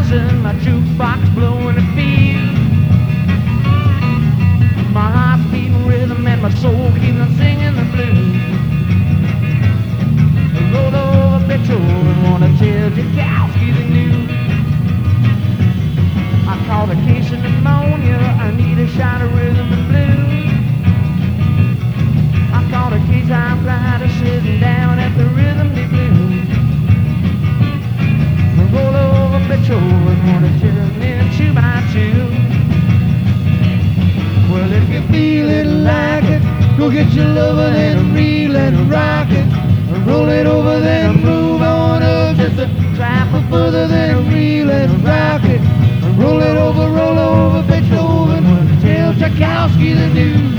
Jackson, my jukebox blowing a beat. My heart's beating rhythm and my soul keeps on singing the blues. Roll over Beethoven, wanna tell Tchaikovsky the news. I caught a case of pneumonia, I need a shot of rhythm and blues. I caught a case of arthritis sitting down at the rhythm de blues. Roll over Beethoven, wanna tell me 2 by 2. Well, if you feel it like it, go get your lover and reel and rock it. Roll it over, then move on up just a trifle further, then reel and rock it. Roll it over, Beethoven, tell Tchaikovsky the news.